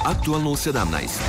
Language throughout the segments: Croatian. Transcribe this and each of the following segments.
Aktualno u 17.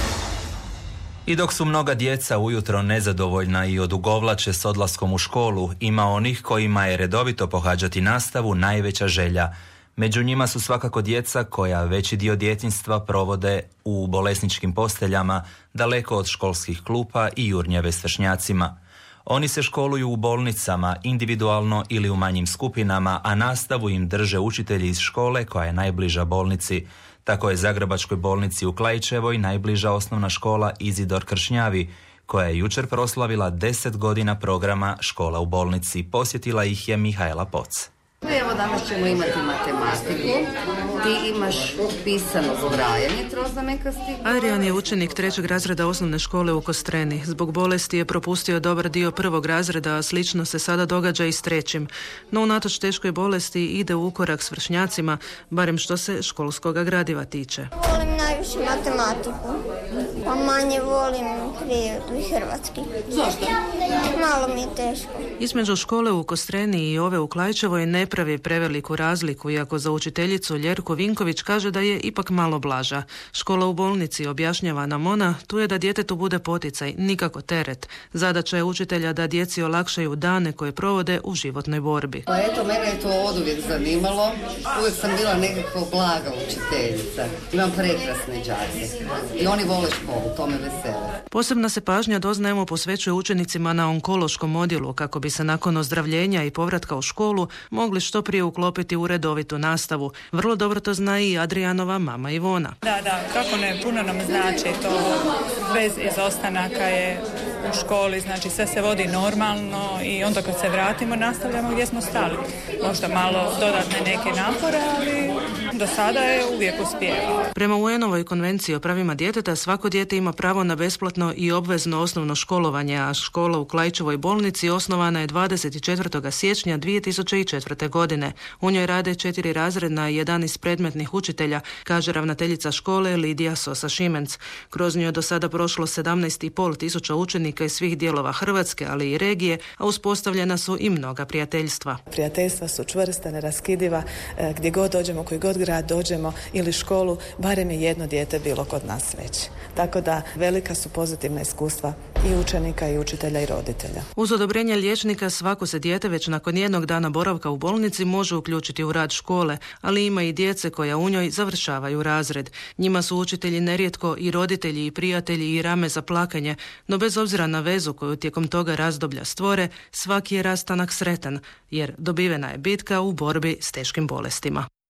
I dok su mnoga djeca ujutro nezadovoljna i odugovlače s odlaskom u školu, ima onih kojima je redovito pohađati nastavu najveća želja. Među njima su svakako djeca koja veći dio djetinjstva provode u bolesničkim posteljama, daleko od školskih klupa i jurnjave s vršnjacima. Oni se školuju u bolnicama, individualno ili u manjim skupinama, a nastavu im drže učitelji iz škole koja je najbliža bolnici. Tako je Zagrebačkoj bolnici u Klaićevoj najbliža osnovna škola Izidor Kršnjavi, koja je jučer proslavila 10 godina programa Škola u bolnici. Posjetila ih je Mihajla Poc. Evo danas ćemo imati matematiku, ti imaš pisano zbrajanje troznamenkasti. Adrian je učenik 3. razreda osnovne škole u Kostreni. Zbog bolesti je propustio dobar dio 1. razreda, a slično se sada događa i s 3. No unatoč teškoj bolesti ide u ukorak s vršnjacima, barem što se školskoga gradiva tiče. Volim najviše matematiku, a manje volim prirodu i hrvatski. Zašto? Malo mi je teško. Između škole u Kostreni i ove u Klaićevoj ne pravi preveliku razliku, iako za učiteljicu Ljerku Vinković kaže da je ipak malo blaža. Škola u bolnici, objašnjava nam ona, tu je da djetetu bude poticaj, nikako teret. Zadaća je učitelja da djeci olakšaju dane koje provode u životnoj borbi. Pa eto, mene je to oduvijek zanimalo. Uvijek sam bila nekako blaga učiteljica. Imam prekrasne đake i oni vole školu, to me vesele. Posebna se pažnja, doznajemo, posvećuje učenicima na onkološkom odjelu kako bi se nakon ozdravljenja i povratka u školu mogli što prije uklopiti u redovitu nastavu. Vrlo dobro to zna i Adrianova mama Ivona. Da, kako ne, puno nam znači to, bez izostanaka je u školi, znači sve se vodi normalno i onda kad se vratimo nastavljamo gdje smo stali. Možda malo dodatne neke napore, ali do sada je uvijek uspijevao. Prema UN-ovoj konvenciji o pravima djeteta svako dijete ima pravo na besplatno i obvezno osnovno školovanje, a škola u Klaićevoj bolnici osnovana je 24. siječnja 2004. godine. U njoj rade 4 razredna i 11 predmetnih učitelja, kaže ravnateljica škole Lidija Sosa-Šimenc. Kroz nju je do sada prošlo 17,5 tisuća učenika iz svih dijelova Hrvatske, ali i regije, a uspostavljena su i mnoga prijateljstva. Prijateljstva su čvrsta, neraskidiva, gdje god dođemo, koji god grad dođemo ili školu, barem je jedno dijete bilo kod nas već. Tako da velika su pozitivna iskustva i učenika i učitelja i roditelja. Uz odobrenje liječnika svako se dijete već nakon jednog dana boravka u bolnici može uključiti u rad škole, ali ima i djece koja u njoj završavaju razred. Njima su učitelji nerijetko i roditelji i prijatelji i rame za plakanje, no bez obzira na vezu koju tijekom toga razdoblja stvore, svaki je rastanak sretan, jer dobivena je bitka u borbi s teškim bolestima.